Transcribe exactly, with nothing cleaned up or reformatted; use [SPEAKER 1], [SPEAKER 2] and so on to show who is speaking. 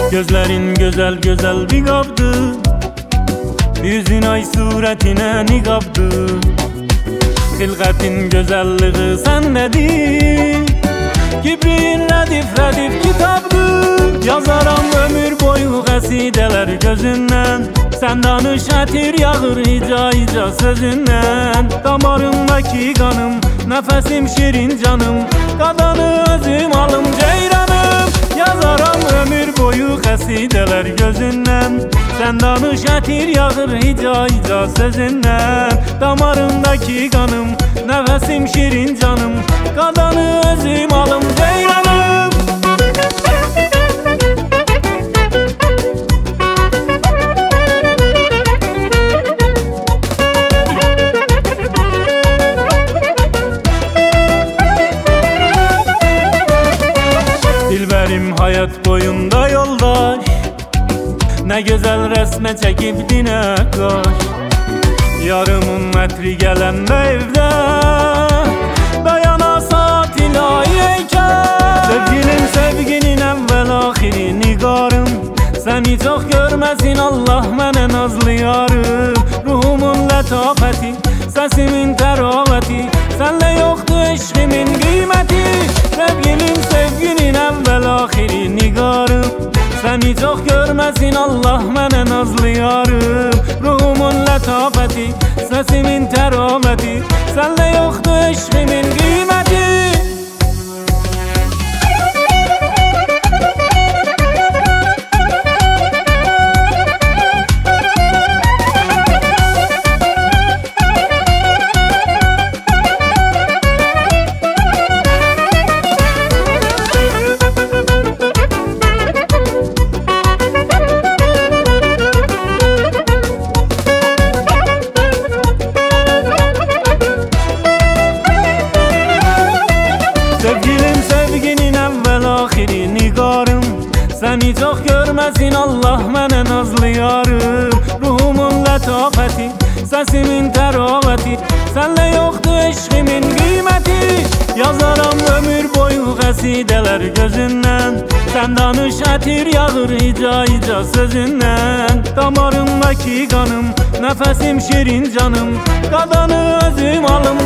[SPEAKER 1] Gözlerin güzel güzel bir kaptı, yüzün ay suretine niqabdı. Xilqətin güzelliği sendedir, kibriyin redif redif kitabdı. Yazaram ömür boyu qəsidələr gözündən, sen danış ətir yağır ica ica sözündən. Damarımdaki kanım, nefesim şirin canım, qadanı özüm alım ceyranım. Yazaram ömür boyu qəsidələr gözündən, sen danış ətir yağır ica ica sözündən. Damarımdaki kanım, nefesim şirin canım, qadanı özüm alım ceyranım. Dilberim hayat boyunda yoldaş, ne güzel resme çekip dine kaş. Yarımın metri gelende evde, dayana saat ilahiyeyken. Sevgilim sevginin evvel ahiri nigarım, seni çok görmesin Allah mene nazlı yarım. Ruhumun letafeti, sesimin teraveti, senle yoktu eşkimin kıymeti. Sevgilim sevginin evvel ahiri nigarım, seni çok görmesin Allah mene nazlı yarım. Ruhumun letafeti, sesimin teraveti, senle yoktu eşkimin kıymeti. Sevgilim sevginin evvel ahiri nigarım, seni çok görmesin Allah mene nazlı yarım. Ruhumun letafeti, sesimin teraveti, senle yoktu eşkimin kıymeti. Yazaram ömür boyu qəsidələr gözündən, sen danış ətir yağır ica ica sözündən. Damarımdaki kanım, nefesim şirin canım, qadanı özüm alım